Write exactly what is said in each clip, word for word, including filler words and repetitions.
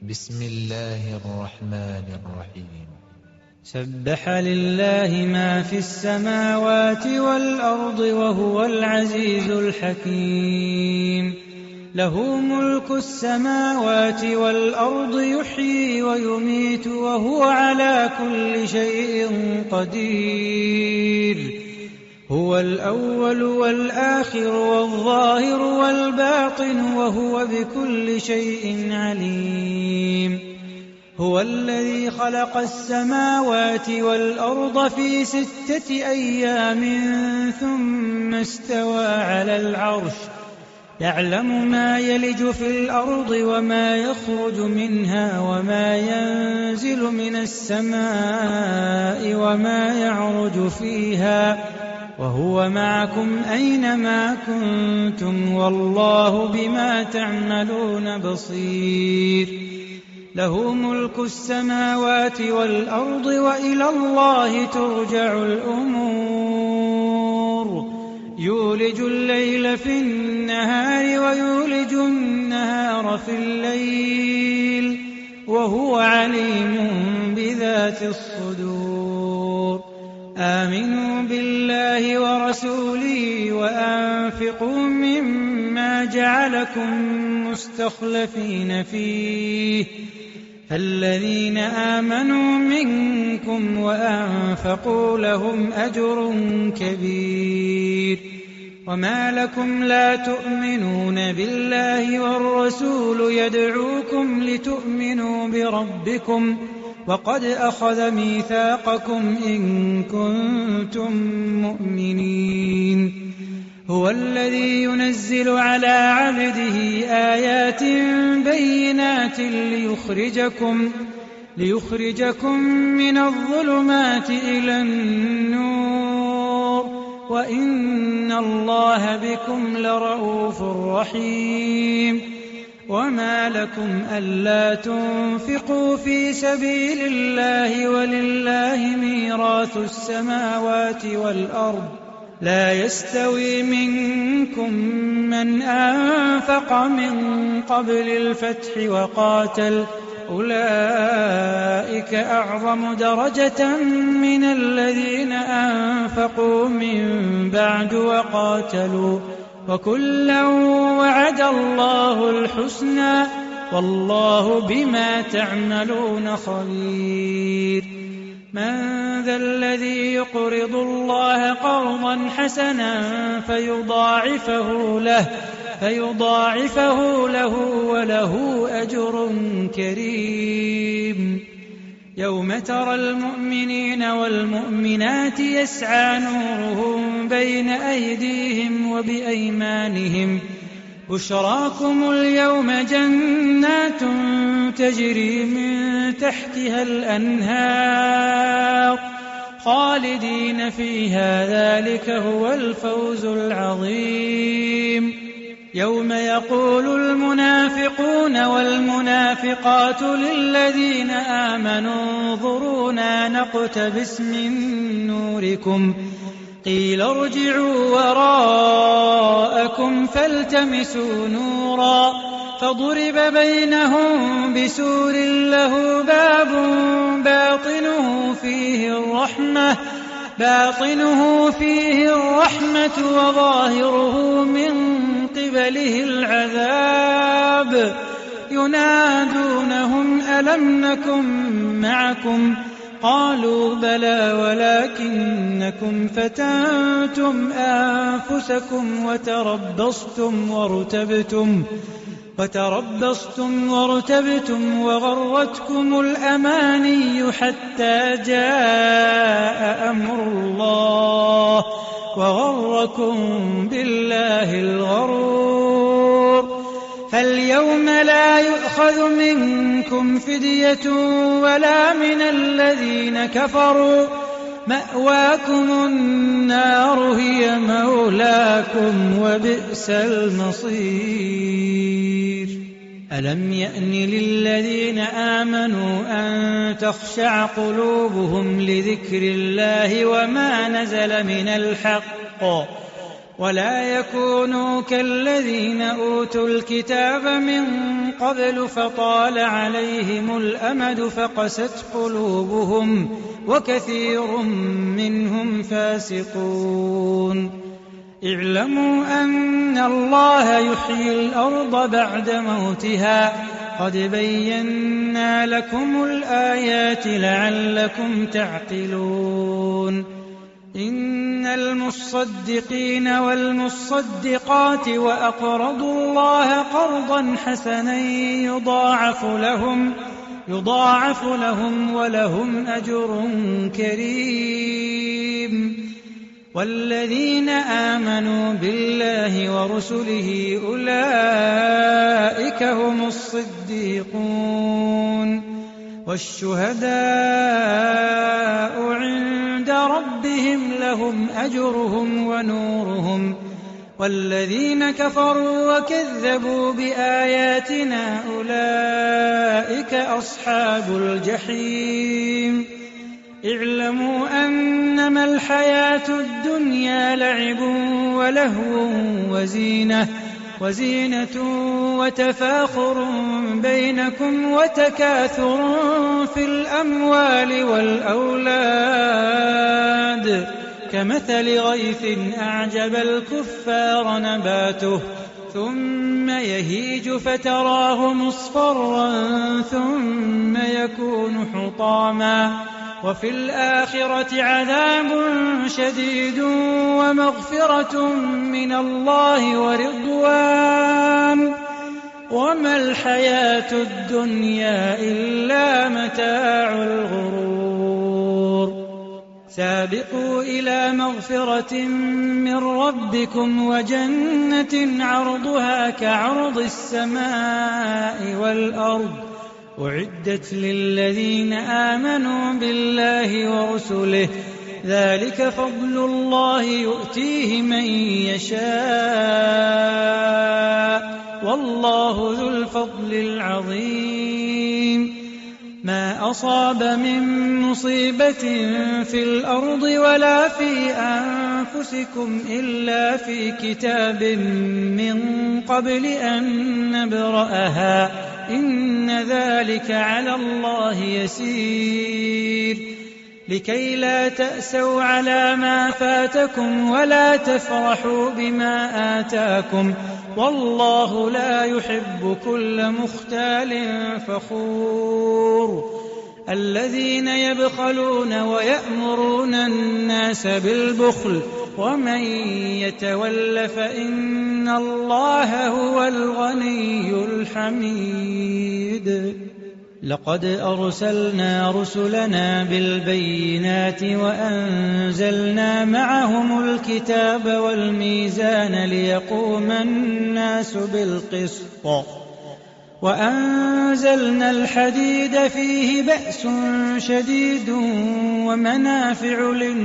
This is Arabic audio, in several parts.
بسم الله الرحمن الرحيم. سبح لله ما في السماوات والأرض وهو العزيز الحكيم. له ملك السماوات والأرض، يحيي ويميت وهو على كل شيء قدير. هو الأول والآخر والظاهر والباطن وهو بكل شيء عليم. هو الذي خلق السماوات والأرض في ستة أيام ثم استوى على العرش، يعلم ما يلج في الأرض وما يخرج منها وما ينزل من السماء وما يعرج فيها، وهو معكم أينما كنتم والله بما تعملون بصير. له ملك السماوات والأرض وإلى الله ترجع الأمور. يولج الليل في النهار ويولج النهار في الليل وهو عليم بذات الصدور. آمنوا بالله ورسوله وأنفقوا مما جعلكم مستخلفين فيه، فالذين آمنوا منكم وأنفقوا لهم أجر كبير. وما لكم لا تؤمنون بالله والرسول يدعوكم لتؤمنوا بربكم وقد أخذ ميثاقكم إن كنتم مؤمنين. هو الذي ينزل على عبده آيات بينات ليخرجكم, ليخرجكم من الظلمات إلى النور، وإن الله بكم لرءوف رحيم. وما لكم ألا تنفقوا في سبيل الله ولله ميراث السماوات والأرض، لا يستوي منكم من أنفق من قبل الفتح وقاتل، أولئك أعظم درجة من الذين أنفقوا من بعد وقاتلوا، وكلا وعد الله الحسنى والله بما تعملون خبير. من ذا الذي يقرض الله قرضا حسنا فيضاعفه له, فيضاعفه له وله أجر كريم. يوم ترى المؤمنين والمؤمنات يسعى نورهم بين أيديهم وبأيمانهم، بشراكم اليوم جنات تجري من تحتها الأنهار خالدين فيها، ذلك هو الفوز العظيم. يوم يقول المنافقون والمنافقات للذين آمنوا انظرونا نقتبس من نوركم، قيل ارجعوا وراءكم فالتمسوا نورا، فضرب بينهم بسور له باب باطنه فيه الرحمة باطنه فيه الرحمة وظاهره من قبله العذاب. ينادونهم ألم نكن معكم؟ قالوا بلى ولكنكم فتنتم أنفسكم وتربصتم وارتبتم وتربصتم وارتبتم وغرتكم الأماني حتى جاء أمر الله وغركم بالله الغرور. فاليوم لا يؤخذ منكم فدية ولا من الذين كفروا، مأواكم النار هي مولاكم وبئس المصير. ألم يأن للذين آمنوا أن تخشع قلوبهم لذكر الله وما نزل من الحق ولا يكونوا كالذين أوتوا الكتاب من قبل فطال عليهم الأمد فقست قلوبهم وكثير منهم فاسقون اعلموا أن الله يحيي الأرض بعد موتها قد بينا لكم الآيات لعلكم تعقلون إن المصدقين والمصدقات وأقرضوا الله قرضا حسنا يضاعف لهم يضاعف لهم ولهم أجر كريم والذين آمنوا بالله ورسله أولئك هم الصديقون والشهداء عند ربهم لهم أجرهم ونورهم والذين كفروا وكذبوا بآياتنا أولئك أصحاب الجحيم اعلموا أنما الحياة الدنيا لعب ولهو وزينة وزينة وتفاخر بينكم وتكاثر في الأموال والأولاد كمثل غيث أعجب الكفار نباته ثم يهيج فتراه مصفرا ثم يكون حطاما وفي الآخرة عذاب شديد ومغفرة من الله ورضوان وما الحياة الدنيا إلا متاع الغرور سابقوا إلى مغفرة من ربكم وجنة عرضها كعرض السماء والأرض أعدت للذين آمنوا بالله ورسله ذلك فضل الله يؤتيه من يشاء والله ذو الفضل العظيم ما أصاب من مصيبة في الأرض ولا في أنفسكم إلا في كتاب من قبل أن نبرأها إن ذلك على الله يسير لكي لا تأسوا على ما فاتكم ولا تفرحوا بما آتاكم والله لا يحب كل مختال فخور الذين يبخلون ويأمرون الناس بالبخل ومن يتول فإن الله هو الغني الحميد لقد أرسلنا رسلنا بالبينات وأنزلنا معهم الكتاب والميزان ليقوم الناس بالقسط وأنزلنا الحديد فيه بأس شديد ومنافع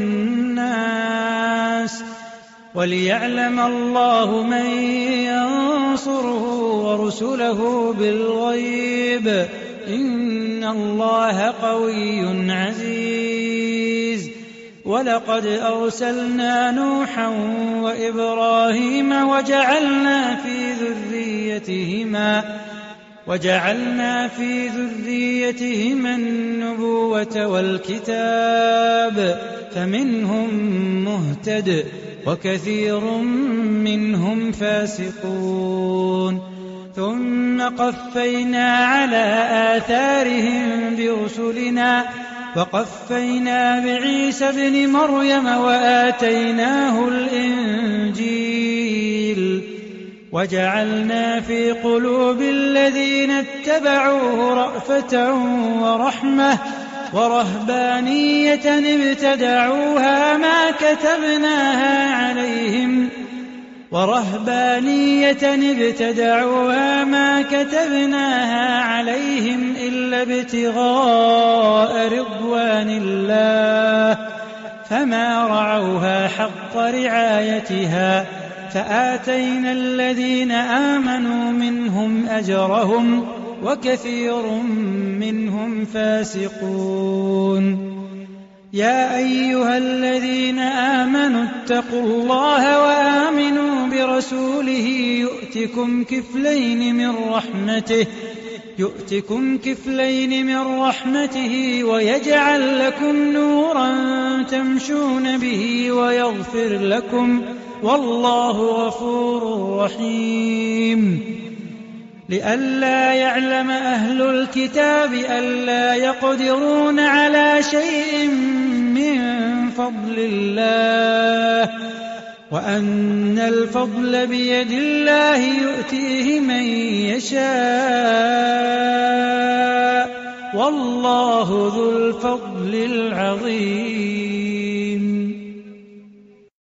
للناس وليعلم الله من ينصره ورسله بالغيب إن الله قوي عزيز ولقد أرسلنا نوحا وإبراهيم وجعلنا في ذريتهما وجعلنا في ذريتهما النبوة والكتاب فمنهم مهتد وكثير منهم فاسقون ثم قفينا على آثارهم برسلنا وقفينا بعيسى ابن مريم وآتيناه الإنجيل وجعلنا في قلوب الذين اتبعوه رأفة ورحمة ورهبانية ابتدعوها ما كتبناها عليهم ورهبانية ابتدعوها ما كتبناها عليهم إلا ابتغاء رضوان الله فما رعوها حق رعايتها فآتينا الذين آمنوا منهم أجرهم وكثير منهم فاسقون يا أيها الذين آمنوا اتقوا الله وآمنوا برسوله يؤتكم كفلين من رحمته يؤتكم كفلين من رحمته ويجعل لكم نورا تمشون به ويغفر لكم والله غفور رحيم. لئلا يعلم أهل الكتاب ألا يقدرون على شيء من فضل الله وأن الفضل بيد الله يؤتيه من يشاء والله ذو الفضل العظيم.